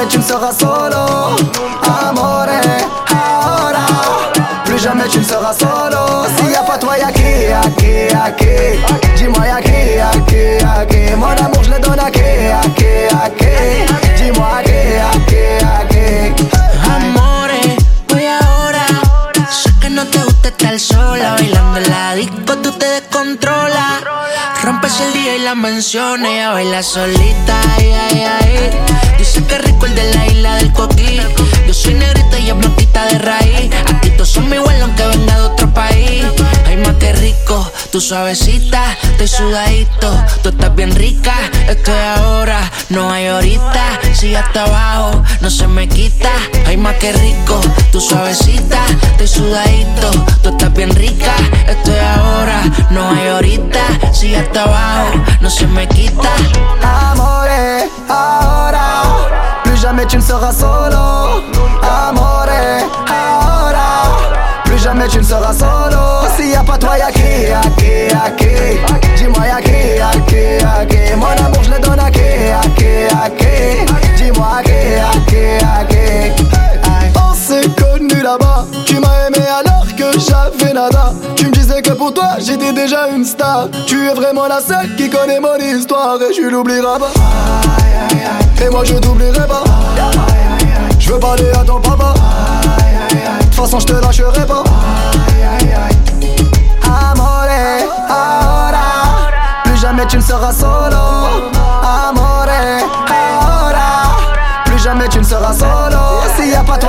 jamais tu ne seras solo. Amore, ahora. Plus jamais tu ne seras solo. S'il y a pas toi, y'a qui, y'a qui, y'a qui. Dis-moi y'a qui, y'a qui, y'a qui. Mon amour je le donne à qui, y'a qui, y'a qui. Dis-moi à qui, y'a qui, y'a qui. Amore, voy ahora. Sé que no te gusta estar sola. Bailando en la disco tú te descontrolas. Rompes el día y la menciona. Ella baila solita, ay, ay, ay. Dice que rico el de la isla del coquí. Yo soy negrita y ella es blanquita de raíz. Aquí todos somos iguales aunque venga de otro país. Ay, más que rico, tú suavecita. Estoy sudadito, tú estás bien rica. Estoy ahora, no hay ahorita. Sigue hasta abajo, no se me quita. Ay, más que rico, tú suavecita. Estoy sudadito, tú estás bien rica. Estoy ahora, no hay ahorita. Sigue hasta abajo, no se me quita. Amore, ahora. Plus jamais tu ne seras solo. Amore, ahora. Plus jamais tu ne seras solo. S'il y a pas toi, y'a qui, y'a qui, y'a qui. Dis-moi y'a qui, y'a qui, y'a qui. Mon amour je le donne à qui, y'a qui, y'a qui. Dis-moi à qui, y'a qui, y'a qui. On s'est connus là-bas. Tu m'as aimé alors que j'avais nada. Tu me disais que pour toi j'étais déjà une star. Tu es vraiment la seule qui connaît mon histoire. Et je l'oublierai pas. Et moi je t'oublierai pas. Je veux parler à ton papa. De toute façon je te lâcherai pas. Amore, ahora. Plus jamais tu ne seras solo. Amore, ahora. Plus jamais tu ne seras solo. S'il y a pas